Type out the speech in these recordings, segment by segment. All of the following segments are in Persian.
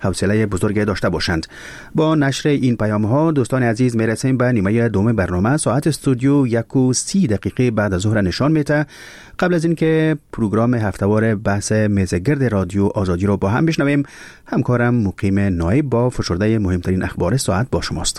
حوصله بزرگ داشته باشند. با نشر این پیام ها دوستان عزیز میرسیم به نیمه دوم برنامه. ساعت استودیو 1:30 بعد از ظهر نشان میده. قبل از اینکه پروگرام هفتهوار بحث میزگرد رادیو آزادی رو با هم بشنویم، همکارم مقیم نایب با فشرده مهمترین اخبار ساعت با شماست.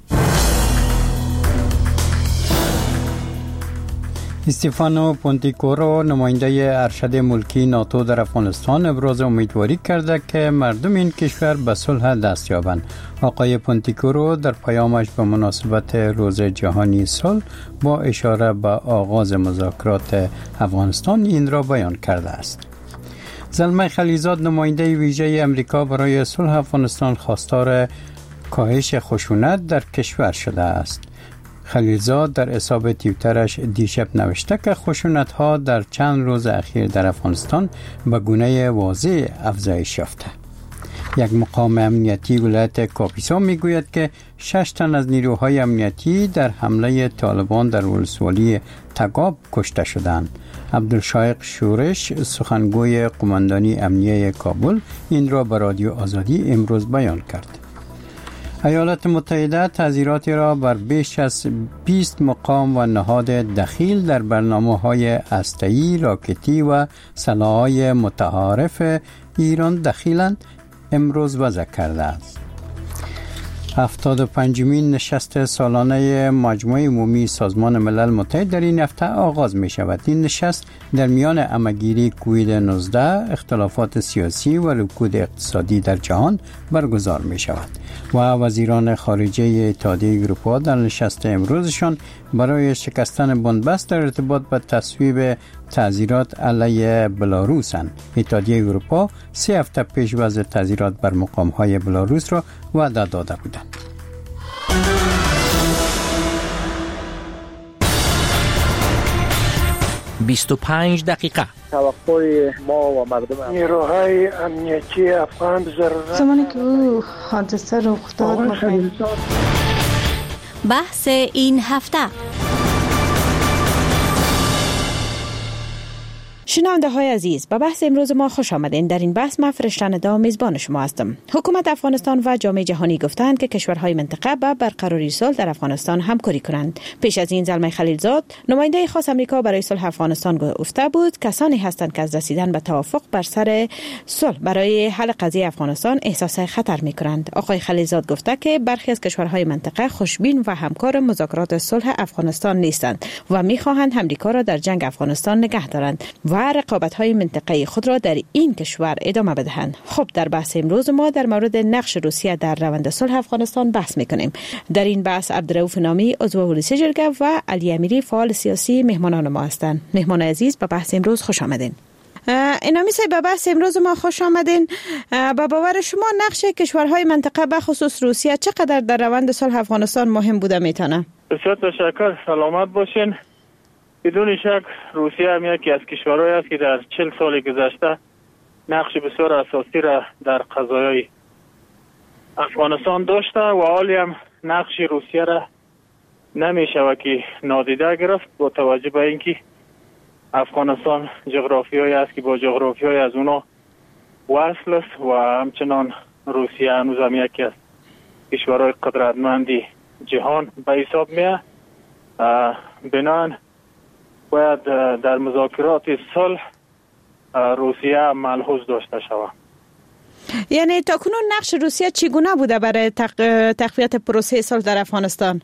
استیفانو پونتیکورو نماینده ارشد ملکی ناتو در افغانستان ابراز امیدواری کرده که مردم این کشور به صلح دست یابند. آقای پونتیکورو در پیامش به مناسبت روز جهانی صلح با اشاره به آغاز مذاکرات افغانستان این را بیان کرده است. زلمه خلیزاد نماینده ویژه امریکا برای صلح افغانستان خواستار کاهش خشونت در کشور شده است. خلیلزاد در حساب توییترش دیشب نوشته که خشونت‌ها در چند روز اخیر در افغانستان به گونه واضح افزایش یافته. یک مقام امنیتی ولایت کاپیسا میگوید که 6 تن از نیروهای امنیتی در حمله طالبان در ولسوالی تگاب کشته شدند. عبدالشایق شورش سخنگوی قماندانی امنیه کابل این را به رادیو آزادی امروز بیان کرد. ایالات متحده تعزیراتی را بر بیش از 20 مقام و نهاد دخیل در برنامه‌های هسته‌ای، راکتی و سلاح‌های متعارف ایران دخیلند امروز وضع کرده است. 75مین نشست سالانه مجمع عمومی سازمان ملل متحد در این هفته آغاز می شود. این نشست در میان همه‌گیری کووید 19، اختلافات سیاسی و رکود اقتصادی در جهان برگزار می شود و وزیران خارجه اتحادیه اروپا در نشست امروزشان برای شکستن بن‌بست در ارتباط با تصویب تعزیرات علیه بلاروسند. اتحادیه اروپا 3 هفته پیش وضع تعزیرات بر مقام‌های بلاروس را وعده داده بودند. دقیقه توقع ما و مردم نیروهای امنیتی افغان ضرورت زمانی که او حادثه رخ داد بحث این هفته. شنونده های عزیز، به بحث امروز ما خوش آمدین. در این بحث من فرشته ندا میزبان شما هستم. حکومت افغانستان و جامعه جهانی گفتند که کشورهای منطقه به برقراری صلح در افغانستان همکاری کنند. پیش از این زلمه خلیلزاد نماینده خاص امریکا برای صلح افغانستان گفته بود کسانی هستند که از رسیدن به توافق بر سر صلح برای حل قضیه افغانستان احساس خطر میکنند. آقای خلیلزاد گفته که برخی از کشورهای منطقه خوشبین و همکار مذاکرات صلح افغانستان نیستند و میخواهند امریکا را در جنگ افغانستان نگه دارند و رقابت‌های منطقه‌ای خود را در این کشور ادامه بدهند. خب در بحث امروز ما در مورد نقش روسیه در روند صلح افغانستان بحث می‌کنیم. در این بحث عبدالرؤوف نامی عضو پلیس جرگه و علی امیری فعال سیاسی مهمانان ما هستند. مهمان عزیز به بحث امروز خوش آمدین. اینامی صاحب به بحث امروز ما خوش آمدین. با باور شما نقش کشورهای منطقه به خصوص روسیه چقدر در روند صلح افغانستان مهم بوده میتونه؟ بسیار تشکر، سلامت باشین. بدون شک روسیه هم یکی از کشورهایی است که در 40 سال گذشته نقش بسیار اساسی را در قضایای افغانستان داشته و حالی هم نقش روسیه را نمی شود که نادیده گرفت با توجه به اینکه افغانستان جغرافیایی است که با جغرافیای از اونا وصل است و همچنان روسیه هنوز هم یکی از کشورهای قدرتمندی جهان به حساب میاد. بنابراین باید در مذاکرات صلح روسیه ملحوظ داشته شود. یعنی تاکنون نقش روسیه چگونه بوده برای تقویت پروسه صلح در افغانستان؟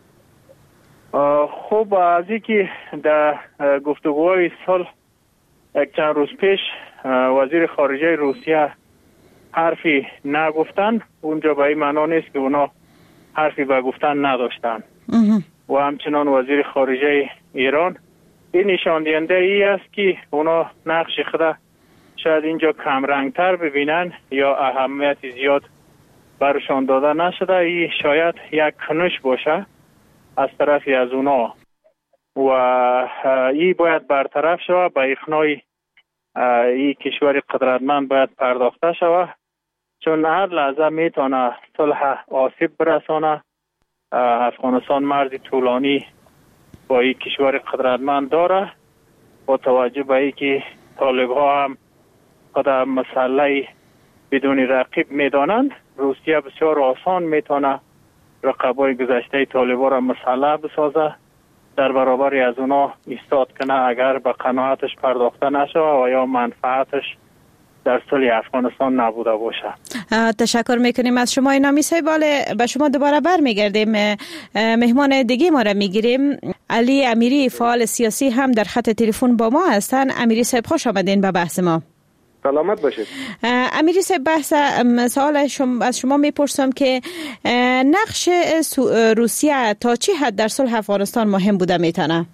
خب از اینکه در گفتگوهای صلح یک چند روز پیش وزیر خارجه روسیه حرفی نگفتن، اونجا به این معنا نیست که اونا حرفی به گفتن نداشتن. و همچنان وزیر خارجه ایران، این نشان دهنده ای است که اونا نقش خود شاید اینجا کم رنگتر ببینن یا اهمیت زیاد برشان داده نشده. این شاید یک کنش باشه از طرفی از اونا و این باید برطرف شود. به اقناع این کشور قدرتمند باید پرداخته شود، چون هر لحظه میتونه صلح آسیب برسانه. افغانستان مرز طولانی با این کشور قدرتمند داره، با توجه به اینکه طالب ها هم خود مسئله بدون رقیب میدانند، روسیه بسیار آسان میتونه رقبای گذشته طالبان را مسلح بسازه، در برابر از اونا ایستاد کنه اگر به قناعتش پرداخته نشه و یا منفعتش در صلح افغانستان نبوده باشه. تشکر میکنیم از شما اینامی صاحب. به شما دوباره برمیگردیم. مهمان دیگه ما را میگیریم. علی امیری فعال سیاسی هم در خط تلفن با ما هستن. امیری صاحب خوش آمدین به بحث ما. سلامت باشید. امیری صاحب، بحث سوال از شما میپرسم که نقش روسیه تا چه حد در صلح افغانستان مهم بوده میتونه؟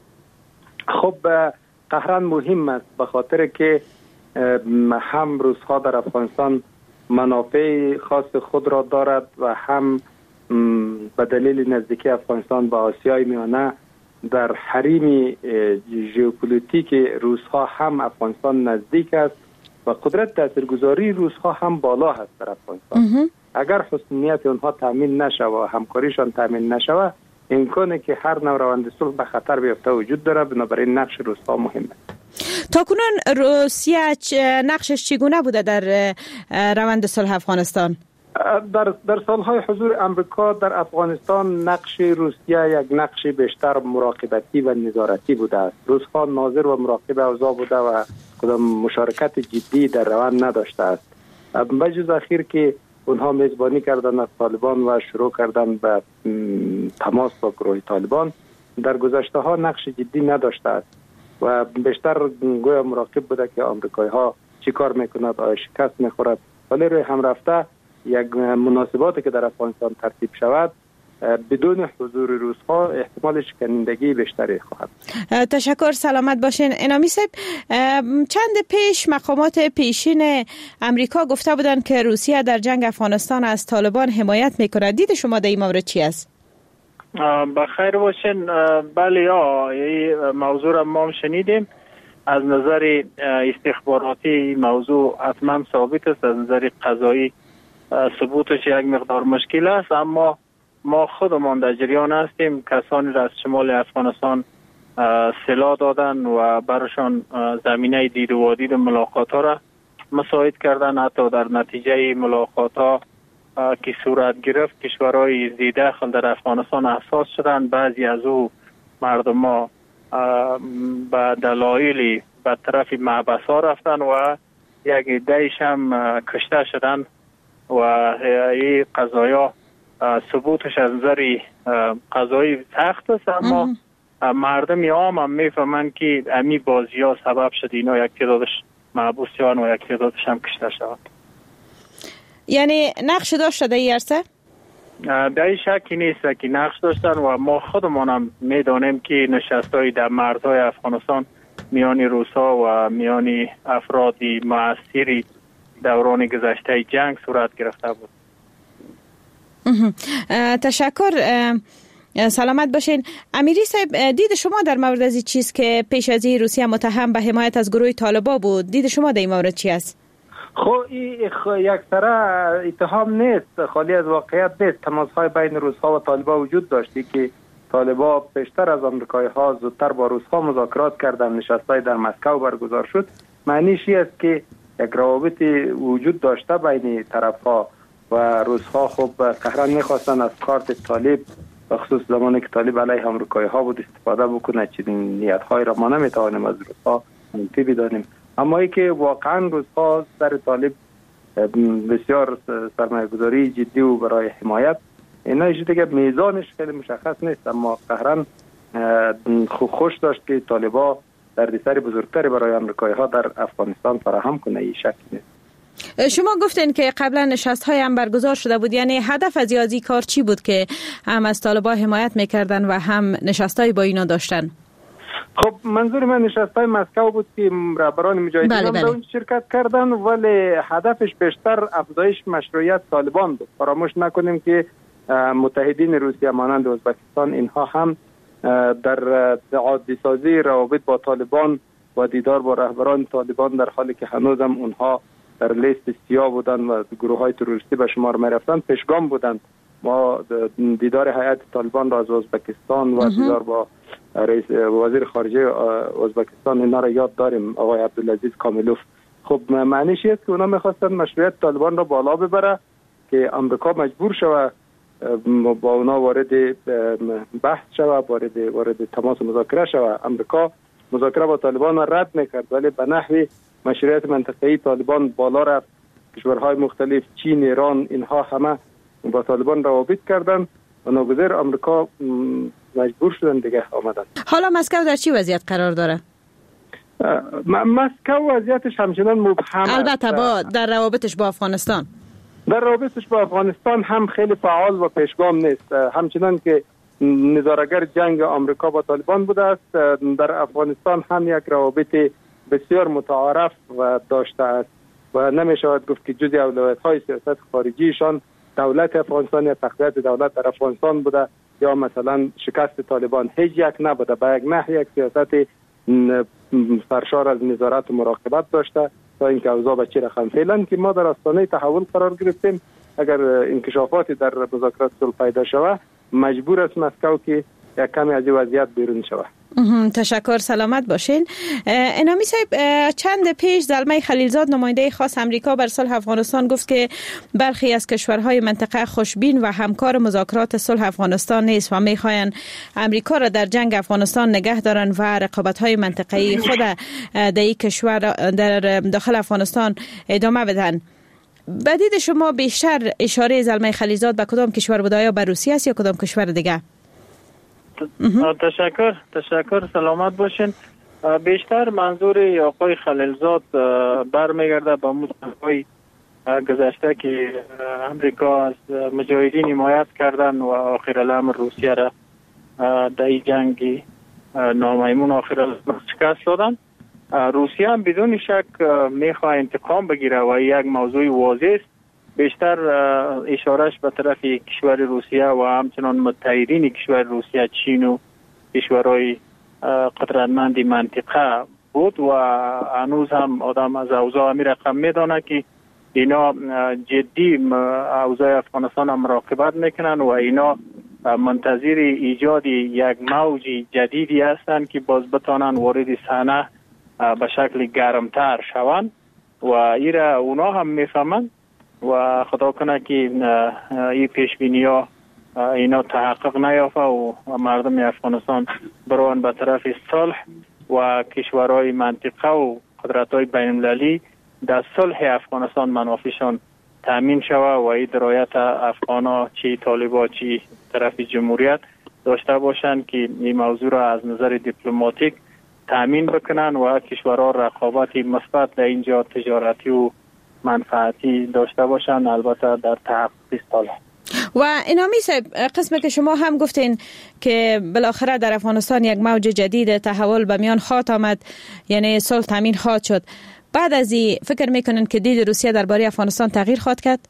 خب قهران مهم است به خاطر که هم روس‌ها در افغانستان منافع خاص خود را دارد و هم به دلیل نزدیکی افغانستان به آسیای میانه در حریم ژئوپلیتیک روس‌ها هم افغانستان نزدیک است و قدرت تاثیرگذاری روس‌ها هم بالا هست در افغانستان. اگر حسنیت اونها تامین نشه و همکاریشان تامین نشه، امکانه که هر نوع روند صلح به خطر بیفته وجود داره. بنابراین نقش روس‌ها مهمه. تا کنون روسیه نقشش چگونه بوده در روند صلح افغانستان؟ در سالهای حضور امریکا در افغانستان نقش روسیه یک نقش بیشتر مراقبتی و نظارتی بوده است. روس‌ها ناظر و مراقب اوضاع بوده و کدام مشارکت جدی در روند نداشته است. بجز اخیر که اونها میزبانی کردن از طالبان و شروع کردن به تماس با گروه طالبان، در گذشته ها نقش جدی نداشته است و بیشتر گویا مراقب بوده که آمریکایی ها چی کار میکند، آیا شکست میخورد. ولی روی هم رفته یک مناسباتی که در افغانستان ترتیب شود بدون حضور روس‌ها احتمال شکنندگی بیشتری خواهد. تشکر، سلامت باشین. انامی صاحب، چند پیش مقامات پیشین امریکا گفته بودند که روسیه در جنگ افغانستان از طالبان حمایت میکند. دید شما در این مورد چی است؟ بخیر باشین. بله، این موضوع را ما شنیدیم. از نظر استخباراتی موضوع حتما ثابت است، از نظر قضایی ثبوتش یک مقدار مشکل است، اما ما خودمان در جریان هستیم. کسانی را از شمال افغانستان سلاح دادن و برشان زمینه دید و دید ملاقات ها را مساعد کردن. حتی در نتیجه ملاقات ها که صورت گرفت کشورهای زیر دخل در افغانستان احساس شدند. بعضی از او مردم ها به دلایلی به طرف محبس ها رفتن و یک عده‌ایش هم کشته شدن و این قضایا ثبوتش از نظر قضایی سخت است، اما مردم عام هم میفهمند که امی بازی ها سبب شد اینا یک تعدادش محبوس شوند و یک تعدادش هم کشته شوند. یعنی نقش داشته در این عرصه؟ در این شکی نیست که نقش داشتن و ما خودمان هم میدانیم که نشست‌های در مرزهای افغانستان میان روس‌ها و میان افرادی مؤثری دوران گذشته جنگ صورت گرفته بود. تشکر، سلامت باشین. امیری صاحب، دید شما در مورد از این چیز که پیش از این روسیه متهم به حمایت از گروه طالبان بود، دید شما در این مورد چی است؟ خب این یک طرح اتهام نیست، خالی از واقعیت نیست. تماس‌های بین روس‌ها و طالبان وجود داشتی که طالبان پیشتر از آمریکایی‌ها زودتر با روس‌ها مذاکرات کردند، نشست‌های در مسکو برگزار شد. معنیش این است که یک روابط وجود داشته بین طرف‌ها و روس‌ها. خب قهران می‌خواستن از کارت طالب به خصوص زمانی که طالب علیه آمریکایی‌ها بود استفاده بکنه. چنین نیت‌هایی را ما نمی‌توانیم از روس‌ها منفی بدانیم، اما ای که واقعا روس‌ها سر طالب بسیار سرمایه‌گذاری جدی و برای حمایت، اینا دیگه میزانش خیلی مشخص نیست، اما قهران خوش داشت که طالبان دردسر بزرگتری برای آمریکایی‌ها در افغانستان فراهم کنه. این شک نیست. شما گفتین که قبلا نشست‌های هم برگزار شده بود، یعنی هدف از این کار چی بود که هم از طالبان حمایت می‌کردن و هم نشست‌های با اینا داشتن؟ خب منظور من نشست‌های مسکو بود که رهبران مجاهدین هم در اون شرکت کردن، ولی هدفش بیشتر افزایش مشروعیت طالبان بود. فراموش نکنیم که متحدین روسیه مانند ازبکستان اینها هم در عادی سازی روابط با طالبان و دیدار با رهبران طالبان، در حالی که هنوزم اونها در لیست سیاه بودن و گروه‌های تروریستی به شمار می‌رفتن، پیشگام بودند. ما دیدار هیئت طالبان را از ازبکستان و دیدار با رئیس وزیر خارجه ازبکستان اینا را یاد داریم، آقای عبدالعزیز کاملوف. خب معنیش است که اونا میخواستن مشروعیت طالبان را بالا ببره که آمریکا مجبور شود با اونا وارد بحث شود، وارد تماس مذاکره شود. آمریکا مذاکره با طالبان را رد میکرد، ولی به نحوی مشروعیت منطقه‌ای طالبان بالا رفت. کشورهای مختلف، چین، ایران، اینها همه با طالبان روابط کردن و ناگزیر آمریکا مجبور شدن دیگه آمدن. حالا مسکو در چی وضعیت قرار داره؟ مسکو وضعیتش همچنان مبهم است. البته در روابطش با افغانستان. در رابطش با افغانستان هم خیلی فعال و پیشگام نیست. همچنان که نظاره‌گر جنگ آمریکا با طالبان بوده است، در افغانستان هم یک روابط بسیار متعارف و داشته است و نمیشود گفت که جزء اولویت‌های سیاست خارجیشان دولت افغانستان یا تقویت دولت در افغانستان بوده یا مثلا شکست طالبان. هیچ یک نبوده. به یک نحو یک سیاست سرشار از نظارت و مراقبت داشته تا اینکه اوضاع به چه رقم. فعلا که ما در آستانه تحول قرار گرفتیم، اگر انکشافاتی در مذاکرات صلح پیدا شود مجبور است مسکو که یک کمی از وضعیت بیرون شود. تشکر، سلامت باشین. انامی صاحب، چند پیش زلمه خلیلزاد نماینده خاص امریکا بر صلح افغانستان گفت که برخی از کشورهای منطقه خوشبین و همکار مذاکرات صلح افغانستان نیست و میخواین امریکا را در جنگ افغانستان نگه دارن و رقابت‌های منطقه‌ای خود در این کشور در داخل افغانستان ادامه بدن. بدید شما بیشتر اشاره زلمه خلیلزاد به کدام کشور بوده؟ یا به روسیه است یا کدام کشور دیگه؟ تشکر، سلامت باشین. بیشتر منظور آقای خلیلزاد برمیگرده به موضوعی گذشته که امریکا از مجاهدین حمایت کردن و آخر الامر روسیه را در این جنگ نامیمون آخر الامر شکست دادن. روسیه هم بدون شک میخواه انتقام بگیره و یک موضوع واضح است. بیشتر اشارش به طرف کشور روسیه و همچنان متحدین کشور روسیه، چین و کشورهای قدرتمند منطقه بود و هنوز هم آدم از اوضاع امی رقم میدانه که اینا جدی اوضاع افغانستان هم مراقبت میکنن و اینا منتظر ایجاد یک موج جدیدی هستند که باز بتانن وارد صحنه به شکل گرمتر شوند و ایره اونا هم میفهمند و خدا کنه که این پیشبینی ها اینا تحقق نیافته و مردم افغانستان بروان به طرف صلح و کشورهای منطقه و قدرت‌های بین‌المللی در صلح افغانستان منافعشان تامین شود و این درایت افغانا چی طالبا چی طرف جمهوریت داشته باشند که این موضوع را از نظر دیپلماتیک تامین بکنن و کشورها رقابتی مثبت در اینجا تجارتی و منفعتی داشته باشن، البته در تحقق صلح. و انامی صاحب، قسمی که شما هم گفتین که بالاخره در افغانستان یک موج جدید تحول به میان خواهد آمد، یعنی صلح تامین خواهد شد. بعد از این فکر میکنن که دید روسیه درباره افغانستان تغییر خواهد کرد؟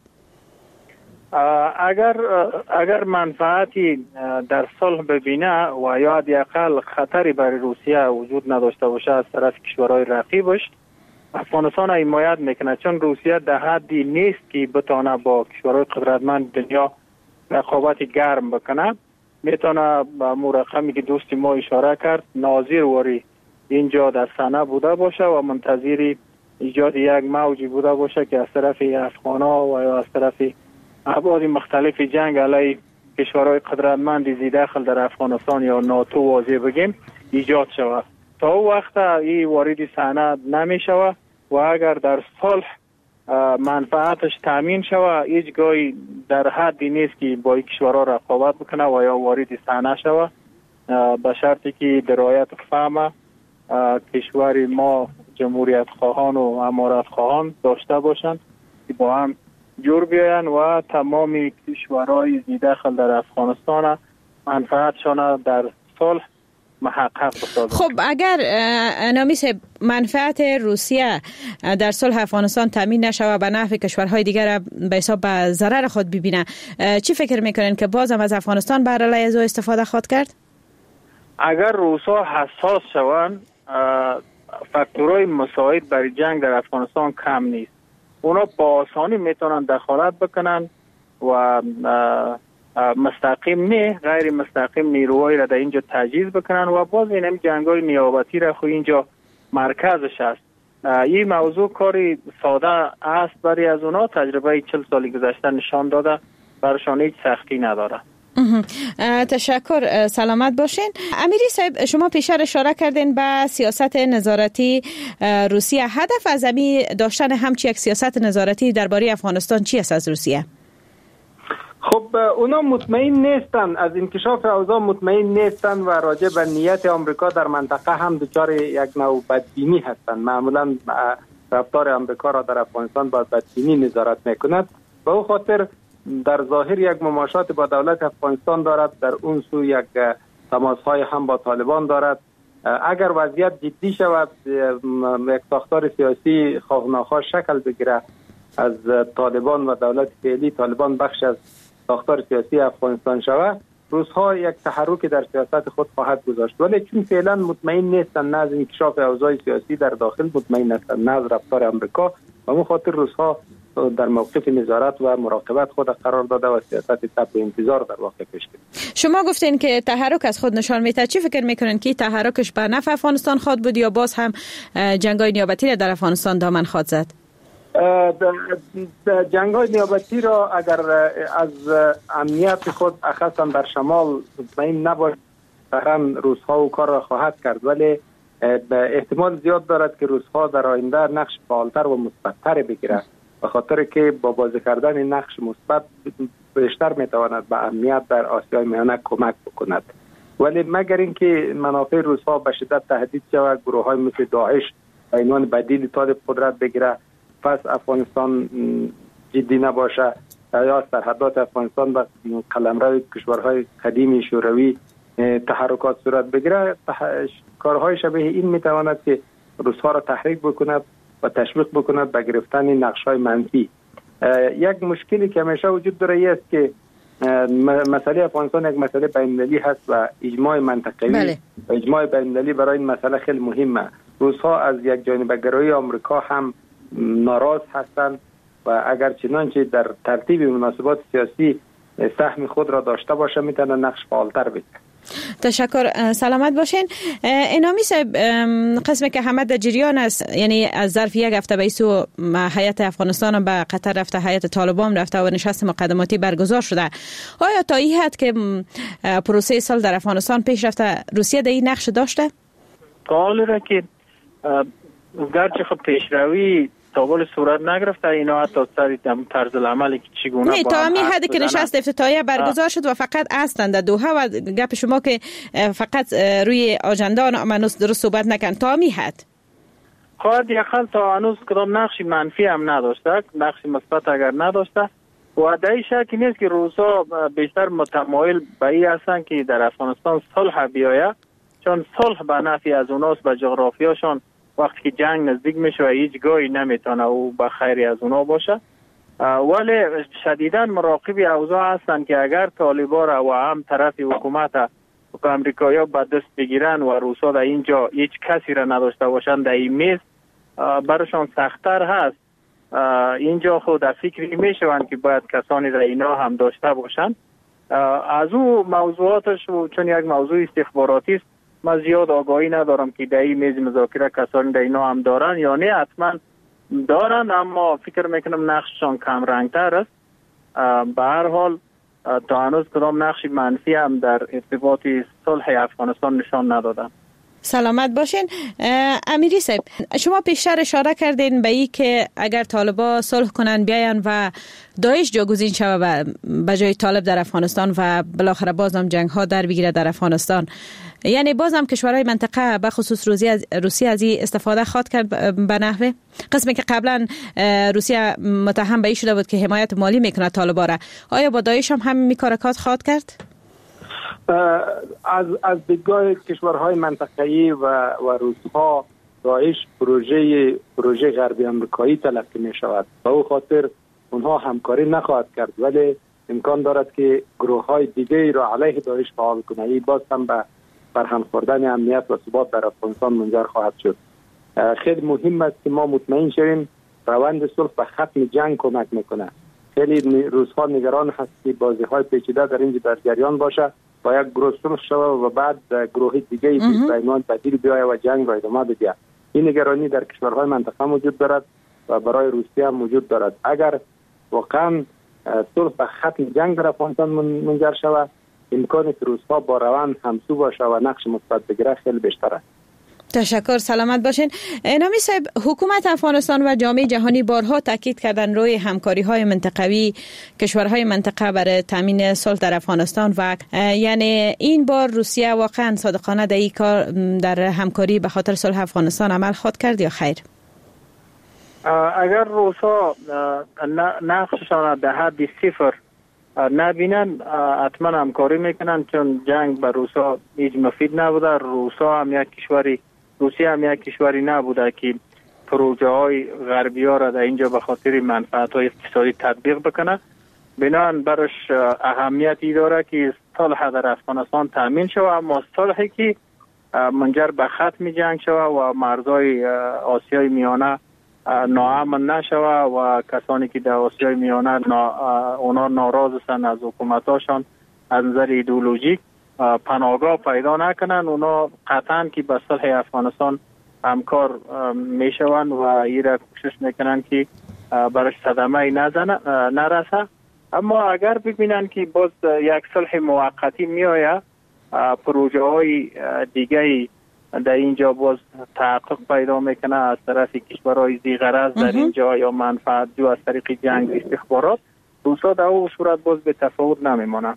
اگر منفعتی در صلح ببینه و یا حداقل خطری برای روسیه وجود نداشته باشه از طرف کشورهای رقیبش، افغانستان حمایت میکنه، چون روسیه در حدی نیست که بتونه با کشورهای قدرتمند دنیا رقابت گرم بکنه. میتونه با رقمی که دوستی ما اشاره کرد ناظر واری اینجا در صحنه بوده باشه و منتظر ایجاد یک موجی بوده باشه که از طرف افغانا و یا از طرف ابعاد مختلف جنگ علیه کشورهای قدرتمند زی داخل در افغانستان یا ناتو واضح بگیم ایجاد شود. تا او وقت این وارد صحنه نمی شود و اگر در صلح منفعتش تامین شود هیچگاهی در حدی نیست که با این کشورها رقابت بکنه و یا وارد صحنه شود، به شرطی که درایت فهم کشور ما جمهوریت خواهان و امارت خواهان داشته باشند که با هم جور بیاین و تمام کشورهای زی داخل در افغانستان منفعتشان در صلح محقق بسازند. خب اگر نامی صاحب منفعت روسیه در صلح افغانستان تامین نشود به نفع کشورهای دیگر به حساب به ضرر خود ببینه، چی فکر میکنین که بازم از افغانستان بر علیه از او استفاده خواهد کرد؟ اگر روسا حساس شوند فاکتورهای مساعد برای جنگ در افغانستان کم نیست. اونا با آسانی میتونن دخالت بکنن و مستقیم نه غیر مستقیم نیروهایی را در اینجا تجهیز بکنن و باز این جنگ‌های نیابتی را خو اینجا مرکزش است. این موضوع کاری ساده است برای از اونا. تجربه 40 سال گذشته نشان داده برشان هیچ سختی نداره. تشکر، سلامت باشین. امیری صاحب، شما پیشتر اشاره کردین به سیاست نظارتی روسیه. هدف از داشتن همچی یک سیاست نظارتی درباره افغانستان چی است از روسیه؟ خب اونا مطمئن نیستن از انکشاف اوضاع، مطمئن نیستن و راجع به نیت آمریکا در منطقه هم دچار یک نوع بدبینی هستند. معمولا رفتار آمریکا را در افغانستان با بدبینی نظارت میکند. به او خاطر در ظاهر یک مماشات با دولت افغانستان دارد، در اون سو یک تماس‌های هم با طالبان دارد. اگر وضعیت جدی شود، یک ساختار سیاسی خواه ناخواه شکل بگیره از طالبان و دولت فعلی، طالبان بخش از ساختار سیاسی افغانستان شود، روس‌ها یک تحرک در سیاست خود خواهد گذاشت. ولی چون فعلا مطمئن نیستن نه از انکشاف اوضاع سیاسی در داخل، مطمئن هستند نه از رفتار آمریکا، و به خاطر روس‌ها در موقف نظارت و مراقبت خود قرار داده و سیاست تب انتظار در واقع پیش گرفته. شما گفتین که تحرک از خود نشان میده. چی فکر میکنین که تحرکش به نفع افغانستان خواهد بود یا باز هم جنگ‌های نیابتی در افغانستان دامن خواهد زد؟ جنگ‌های نیابتی را اگر از امنیت خود اخصا در شمال مطمئن نباشد، روس‌ها او کار را خواهد کرد، ولی احتمال زیاد دارد که روس‌ها در آینده نقش فعالتر و مثبت‌تر بگیرند، به خاطر که با بازی کردن نقش مثبت بیشتر میتواند به امنیت در آسیای میانه کمک بکند. ولی مگر اینکه منافع روس‌ها به شدت تهدید شود، گروه‌های مثل داعش به عنوان بدیل طالب قدرت بگیره، پس افغانستان جدی نباشه یا سرحدات افغانستان به قلمرو کشورهای قدیمی شوروی تحرکات صورت بگیره، کارهای شبیه این میتواند که روس‌ها را تحریک بکند و تشویق بکند به گرفتن نقش‌های منفی. یک مشکلی که همیشه وجود داره است که مسئله افغانستان یک مسئله بین‌المللی هست و اجماع منطقه‌ای و اجماع بین‌المللی برای این مسئله خیلی مهمه. روس‌ها از یک جانبه‌گرایی آمریکا هم ناراض هستند و اگر چنانچه در ترتیب مناسبات سیاسی سهم خود را داشته باشه میتونه نقش فعالتر بگیره. تشکر، سلامت باشین. انامی صاحب، قسمی که همه در جریان است، یعنی از ظرف یک هفته به ایسو هیئت افغانستان به قطر رفته، هیئت طالبان رفته و نشست مقدماتی برگزار شده. آیا تا این حد که پروسه صلح در افغانستان پیش رفته روسیه در این نقش داشته؟ قال را که گرچه خب پیشروی تابل صورت نگرفته، اینا حتی سری طرز العملی که چگونه نه تا همین حدی که نشست افتتاحیه برگزار شد و فقط اصلا در دوحه و گپ شما که فقط روی آژاندا هنوز درست صحبت نکن، تا همین حد خواهد یقل تا هنوز کدام نقشی منفی هم نداشته، نقشی مثبت اگر نداشته و در این شکی نیست که روسا بیشتر متمایل به این هستند که در افغانستان صلح بیاید، چون صلح به نفع از اوناست، به جغرافیاشون وقتی که جنگ نزدیک میشه و هیچ گاهی نمیتونه او به خیری از اونا باشه. ولی شدیداً مراقب اوضاع هستند که اگر طالبان را و هم طرف حکومت و امریکایی‌ها به دست بگیرن و روسا در اینجا هیچ کسی را نداشته باشند در این میز، برایشان سخت‌تر هست. اینجا خود در فکری میشوند که باید کسانی را اینا هم داشته باشند. از او موضوعاتش چون یک موضوع استخباراتی است، من زیاد آگاهی ندارم که در این میز مذاکره کسانی در اینا هم دارن یا نه. حتما دارن، اما فکر میکنم نقششان کم رنگتر است. به هر حال تا هنوز کدام نقشی منفی هم در ارتباط صلح افغانستان نشان ندادن. سلامت باشین. امیری صاحب، شما پیشتر اشاره کردین به این که اگر طالبا صلح کنن بیاین و داعش جاگزین شود به جای طالب در افغانستان و بالاخره بازم جنگ ها در بگیره در افغانستان، یعنی بازم کشورهای منطقه به خصوص روسیه از این استفاده خواهد کرد به نحوه قسمی که قبلا روسیه متهم به این شده بود که حمایت مالی میکنه طالبا را، آیا با داعش هم همین کارکات خواهد کرد؟ از دیدگاه کشورهای منطقه‌ای و روس‌ها، داعش پروژه غربی آمریکایی تلقی می شود. به او خاطر اونها همکاری نخواهد کرد، ولی امکان دارد که گروه‌های دیگری را علیه داعش فعال کنه. این باز هم به برهم خوردن امنیت و ثبات در افغانستان منجر خواهد شد. خیلی مهم است که ما مطمئن شویم روند صلح به ختم جنگ کمک میکنه. خیلی روس‌ها نگران هست که بازی‌های پیچیده در اینجا در جریان باشه و یک گروه صلح شود و بعد گروه دیگه به عنوان بدیل بیاید و جنگ را ادامه بده. این نگرانی در کشورهای منطقه موجود دارد و برای روسیه هم موجود دارد. اگر واقعا صلح به ختم جنگ در افغانستان منجر شود، امکانی که روس‌ها با روند همسو باشه و نقش مثبت بگیره خیلی بیشتر است. تشکر، سلامت باشین. انامی صاحب، حکومت افغانستان و جامعه جهانی بارها تاکید کردن روی همکاری‌های منطقوی کشورهای منطقه برای تامین صلح در افغانستان و یعنی این بار روسیه واقعا صادقانه در این کار در همکاری به خاطر صلح افغانستان عمل خواهد کرد یا خیر؟ اگر روسا نقششان در حد صفر نبینن حتما همکاری میکنن، چون جنگ بر روسا هیچ مفید نبوده. روسا هم یک کشوری، روسیه هم یک کشوری نبوده که پروژه های غربی ها را در اینجا به خاطر منفعت های اقتصادی تطبیق بکنه. بنابراین برش اهمیتی داره که صلح در افغانستان تامین شود، اما صلحی که منجر به ختم جنگ شود و مرزهای آسیای میانه ناامن نشوه و کسانی که در آسیای میانه اونا ناراض هستند از حکومتاشان از نظر ایدئولوژیک پناهگاه پیدا نکنن، اونا قطعا که به صلح افغانستان همکار میشوند و این را کوشش میکنن که برش صدمه نرسه. اما اگر ببینن که باز یک صلح موقتی میآید، پروژه های دیگه در اینجا باز تحقق پیدا میکنه از طرف کشورهای ذی‌غرض در اینجا یا منفعت جو از طریق جنگ استخبارات، روسا در اون صورت باز به تفاوت نمیمانه.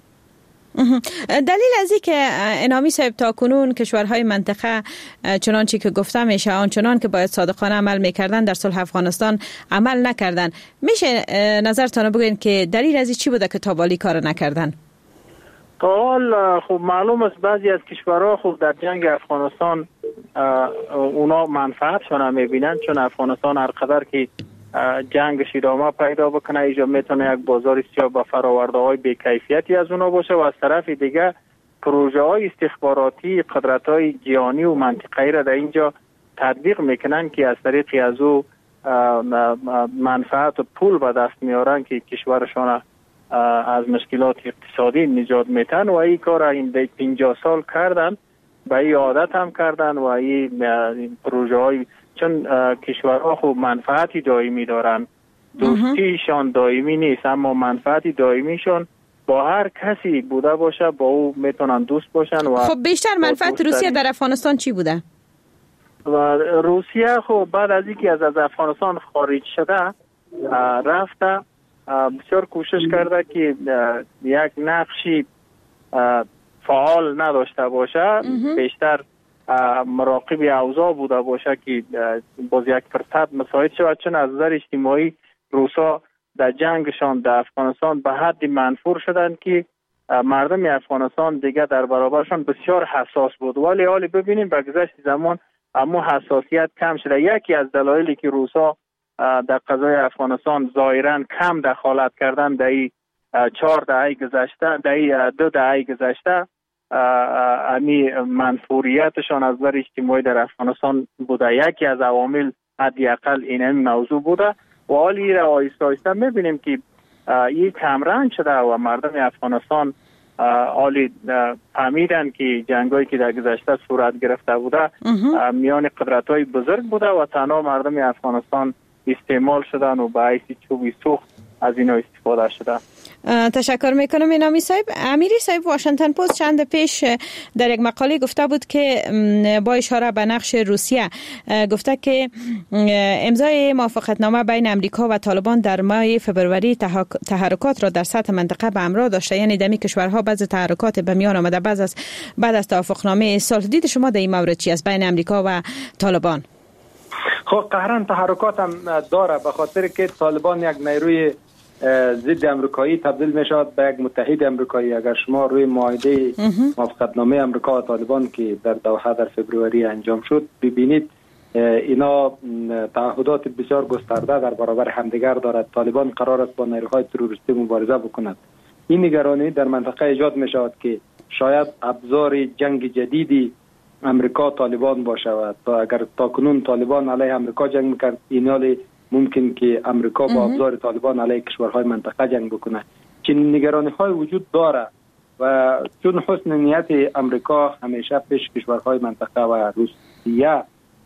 دلیل از این که انامی صاحب تاکنون کشورهای منطقه چنانچه که گفته میشه آنچنان که باید صادقانه عمل میکردن در صلح افغانستان عمل نکردن، میشه نظرتان بگوین که دلیل از این چی بوده که تا بالی کار نکردن؟ تا حال خب معلوم است بعضی از کشورها خب در جنگ افغانستان اونا منفعتشون هم میبینن، چون افغانستان هر قدر که جنگش ادامه پیدا بکنه اینجا میتونه یک بازار سیاه با فراورده های بی‌کیفیتی از اونا باشه و از طرف دیگه پروژه های استخباراتی قدرت های جهانی و منطقه‌ای را در اینجا تطبیق میکنن که از طریق از او منفعت و پول به دست میارن که کشورشان از مشکلات اقتصادی نجات میتن و این کار این 50 سال کردن، به این عادت هم کردن و این پروژه های، چون کشورها خوب منفعتی دائمی دارن، دوستیشان دائمی نیست اما منفعتی دائمیشون با هر کسی بوده باشه با او میتونن دوست باشن. و خب بیشتر منفعت روسیه در افغانستان چی بوده؟ و روسیه خب بعد از اینکه از افغانستان خارج شده رفته بسیار کوشش کرده که یک نقشی فعال نداشته باشه، بیشتر مراقب اوضاع بوده باشه که باز یک فرصت مساعد شود، چون از نظر اجتماعی روسا در جنگشان در افغانستان به حدی منفور شدن که مردم افغانستان دیگه در برابرشان بسیار حساس بود. ولی حالی ببینیم به گذشت زمان اما حساسیت کم شده. یکی از دلایلی که روسا در قضای افغانستان ظاهرا کم دخالت کردن در این 4 دهه گذشته، در این 2 دهه گذشته، امی منفوریتشان از نظر اجتماعی در افغانستان بوده. یکی از عوامل حداقل این موضوع بوده و حالی را آهسته آهسته میبینیم که این کمرنگ شده و مردم افغانستان حالی فهمیدن که جنگایی که در گذشته صورت گرفته بوده میان قدرت‌های بزرگ بوده و تنها مردم افغانستان استعمال شدن و به حیث چوبی سوخت از اینا استفاده شده. تشکر میکنم انامی صاحب. امیری صاحب واشنگتن پست چند پیش در یک مقاله گفته بود که با اشاره به نقش روسیه گفته که امضای موافقتنامه بین امریکا و طالبان در ماه فبروری تحرکات را در سطح منطقه به همراه داشته، یعنی دمی کشورها بعض تحرکات به میان آمده بعد از توافقنامه صلح. دید شما در این مورد چی است بین امریکا و طالبان؟ خب قهرن تحرکات هم داره، به خاطر که طالبان یک نیروی ضد امریکایی تبدیل می شود به یک متحد امریکایی. اگر شما روی معاهده موافقتنامه امریکا و طالبان که در دوحه در فبروری انجام شد ببینید، اینا تعهدات بسیار گسترده در برابر همدیگر دارد. طالبان قرار است با نیروهای تروریستی مبارزه بکند. این نگرانی در منطقه ایجاد می شود که شاید ابزار جنگ جدیدی امریکا طالبان باشه و اگر تاکنون طالبان علیه امریکا جنگ میکرد، این حال ممکن که امریکا با ابزار طالبان علیه کشورهای منطقه جنگ بکنه. چنین نگرانی های وجود داره و چون حسن نیت امریکا همیشه پیش کشورهای منطقه و روسیه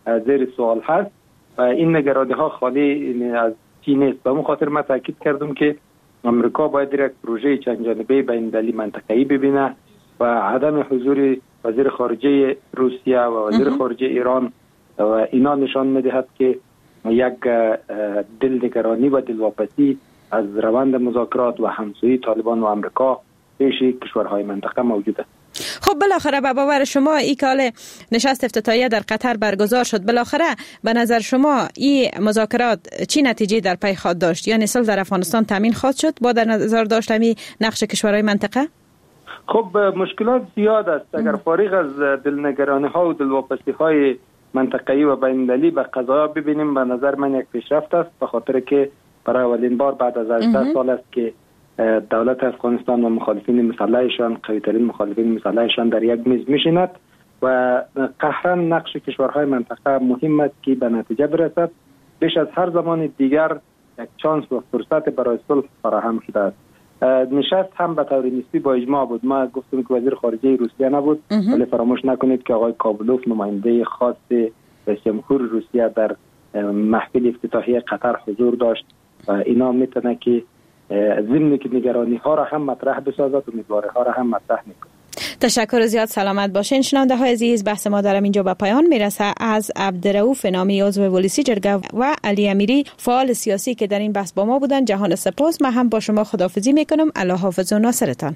زیر سوال هست و این نگرانی ها خالی از چین نیست. به اون خاطر من تاکید کردم که امریکا باید یک پروژه چند جانبه بین المللی منطقه‌ای ببینه و عدم حضور وزیر خارجه روسیه و وزیر خارجه ایران و اینا نشان می‌دهد که یک دلنگرانی و دلواپسی از روند مذاکرات و همسویی طالبان و امریکا پیش کشورهای منطقه موجود است. خب بالاخره به باور شما این کال نشست افتتاحیه در قطر برگزار شد، بالاخره به نظر شما این مذاکرات چی نتیجه در پی خواهد داشت؟ یعنی صلح در افغانستان تامین خواهد شد با در نظر داشتن نقش کشورهای منطقه؟ خب مشکلات زیاد است. اگر فارغ از دلنگرانی ها و دلواپسی های منطقه‌ای و بین‌المللی به قضایا ببینیم، به نظر من یک پیشرفت است، به خاطر که برای اولین بار بعد از 18 سال است که دولت افغانستان و مخالفین مسلحشان، قوی‌ترین مخالفین مسلحشان در یک میز میشیند و قهراً نقش کشورهای منطقه مهم است که به نتیجه برسد. بیش از هر زمان دیگر یک چانس و فرصت برای صلح فراهم شده است. نشست هم به طور نسبی با اجماع بود. ما گفتم که وزیر خارجه روسیه نبود، ولی فراموش نکنید که آقای کابلوف نماینده خاص رئیس جمهور روسیه در محفل افتتاحیه قطر حضور داشت و اینا میتونه که ضمن که نگرانی ها را هم مطرح بسازد، امیدواری ها را هم مطرح میکنه. تشکر زیاد، سلامت باشین. شنونده های عزیز، بحث ما در اینجا به پایان میرسه. از عبدالرؤوف نامی عضو ولسی جرگه و علی امیری فعال سیاسی که در این بحث با ما بودن جهان سپاس. من هم با شما خداحافظی میکنم. الله حافظ و ناصرتان.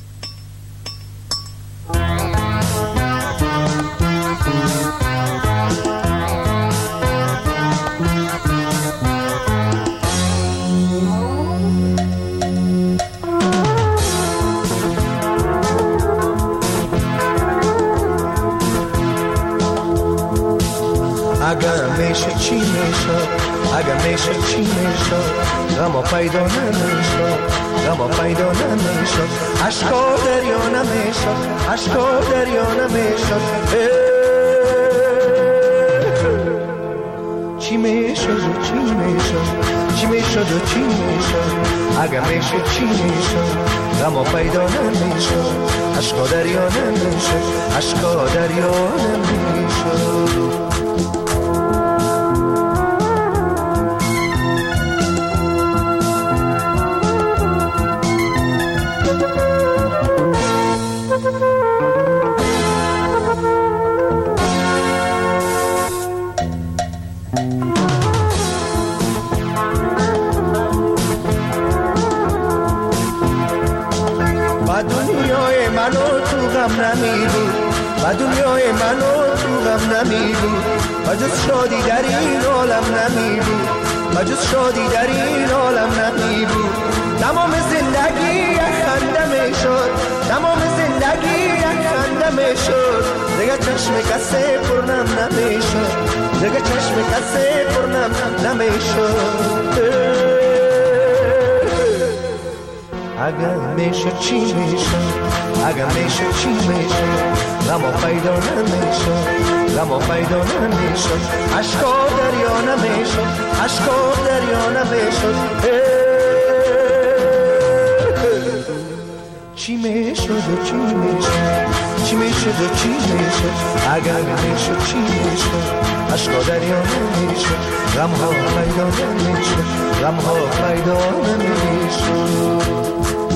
اگر میشه چی میشه، اگر میشه چی میشه، غم پیدا نمیشه، غم پیدا نمیشه، عشقا دریا نمیشه، عشقا دریا نمیشه. چی میشه و چی میشه، چی میشه و چی میشه، اگر میشه چی میشه، غم پیدا نمیشه، عشقا دریا نمیشه، عشقا دریا نمیشه. و دنیای من و تو غم نمی بود و جز شادی در این عالم نمی بود و جز شادی در این عالم نمی بود. تمام زندگی یک خنده می شد، تمام زندگی یک خنده می شد، دیگه چشم کسی پرنم نمی شد، دیگه چشم کسی پرنم نمی شد. اگر میشه چی میشه، اگر میشه چی میشه، غم پیدا نمیشه، غم پیدا نمیشه، عشقا دریا نمیشه، عشقا دریا نمیشه. چی میشه و چی میشه، چی میشه و چی میشه، اگر میشه چی میشه، عشقا دریا نمیشه، غم ها پیدا نمیشه، غم ها پیدا نمیشه.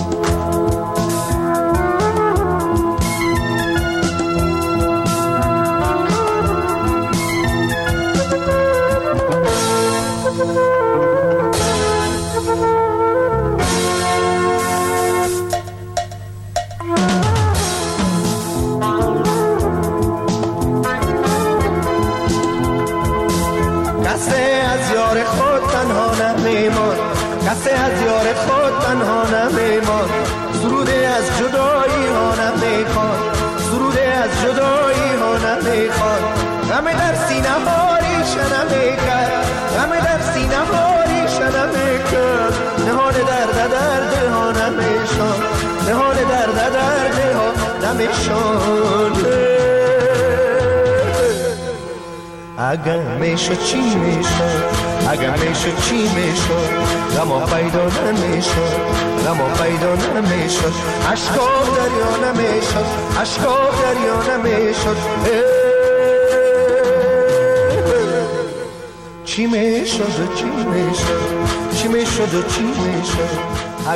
کسی از یار خود تنها نمیمان، سروده از جدایی ها نمیخوان، سروده از جدایی ها نمیخوان. غم در سینه ها ریشه نمیکرد، غم در سینه ها ریشه نمیکرد، نهان درد ها نمیشان، نهان درد ها نمیشان. اگر میشه چی میشه، اگر میشه چی میشه، غم پیدا نمیشه، غم پیدا نمیشه، عشقا دریا نمیشه، عشقا دریا نمیشه. چی میشد و چی میشد، چی میشد و چی میشد.